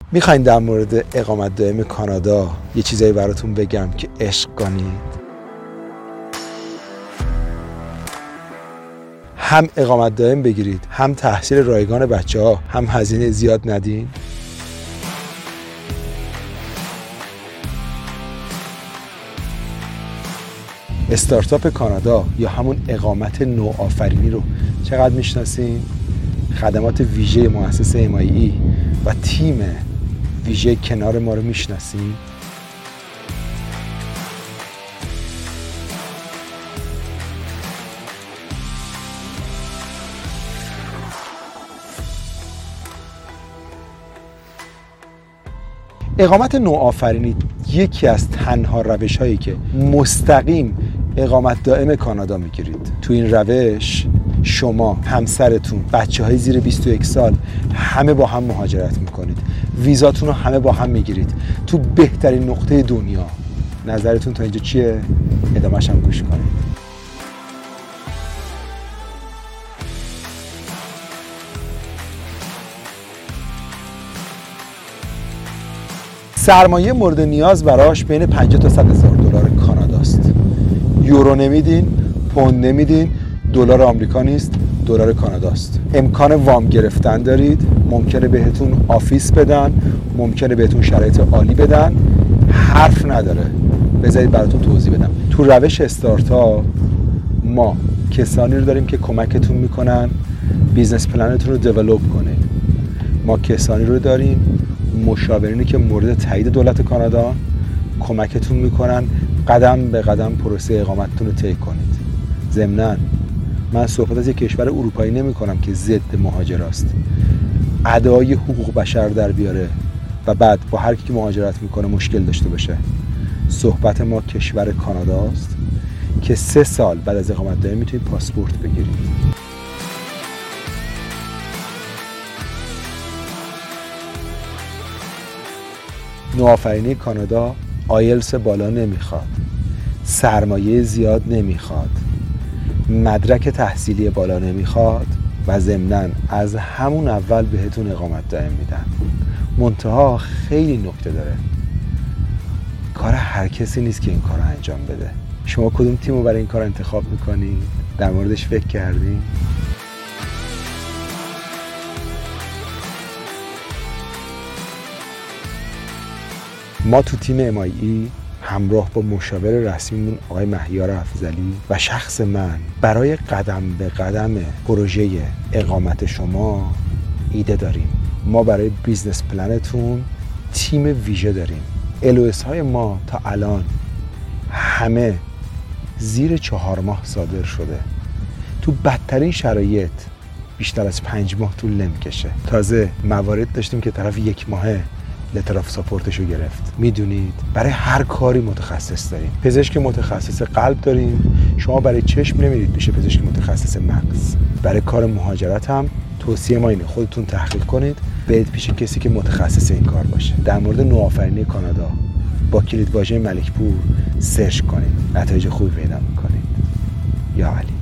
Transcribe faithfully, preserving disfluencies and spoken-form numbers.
میخواین در مورد اقامت دائم کانادا یه چیزایی براتون بگم که عشق کنید؟ هم اقامت دائم بگیرید، هم تحصیل رایگان بچه ها، هم هزینه زیاد ندین. استارتاپ کانادا یا همون اقامت نوآفرینی رو چقدر میشناسین؟ خدمات ویژه مؤسسه ام آی ای و تیم ویژه کنار ما رو میشناسین؟ اقامت نوآفرینی یکی از تنها روش هایی که مستقیم اقامت دائم کانادا میگیرید. تو این روش شما، همسرتون، بچه های زیر بیست و یک سال همه با هم مهاجرت میکنید، ویزاتون رو همه با هم میگیرید تو بهترین نقطه دنیا. نظرتون تا اینجا چیه؟ ادامه‌ش هم گوش کنید. سرمایه مورد نیاز براش بین پنجاه تا صد هزار دلار کاناداست. یورو نمیدین، پوند نمیدین، دلار آمریکا نیست، دلار کاناداست. امکان وام گرفتن دارید، ممکنه بهتون آفیس بدن، ممکنه بهتون شرایط عالی بدن، حرف نداره. بذارید براتون توضیح بدم. تو روش استارتاپ ما کسانی رو داریم که کمکتون میکنن بیزنس پلنتون رو دیولپ کنید. ما کسانی رو داریم، مشاورینی که مورد تایید دولت کانادا کمکتون میکنن قدم به قدم پروسه اقامتتون رو طی کنید. ضمناً من صحبت از یک کشور اروپایی نمی کنم که ضد مهاجراست، ادعای حقوق بشر در بیاره و بعد با هر کی که مهاجرت میکنه مشکل داشته باشه. صحبت ما کشور کاناداست که سه سال بعد از اقامت دائم میتونید پاسپورت بگیرید. نوآفرینی کانادا آیلتس بالا نمیخواد، سرمایه زیاد نمیخواد، مدرک تحصیلی بالا نمیخواد و ضمناً از همون اول بهتون اقامت دائم میدن. منتها خیلی نکته داره، کار هر کسی نیست که این کار رو انجام بده. شما کدوم تیم رو برای این کار انتخاب میکنید؟ در موردش فکر کردین؟ ما تو تیم ام آی ای همراه با مشاور رسمیمون آقای مهیار افضلی و شخص من برای قدم به قدم پروژه اقامت شما ایده داریم. ما برای بیزنس پلنتون تیم ویژه داریم. ال او اس های ما تا الان همه زیر چهار ماه صادر شده. تو بدترین شرایط بیشتر از پنج ماه طول نمیکشه. تازه موارد داشتیم که طرف یک ماهه لتر آف ساپورتشو گرفت. میدونید برای هر کاری متخصص داریم. پزشک متخصص قلب داریم. شما برای چشم نمیرید پیش پزشک متخصص مغز. برای کار مهاجرت هم توصیه ما اینه خودتون تحقیق کنید، برید پیش کسی که متخصص این کار باشه. در مورد نوآفرینی کانادا با کلید واژه ملکپور سرچ کنید، نتایج خوبی پیدا میکنید. یا علی.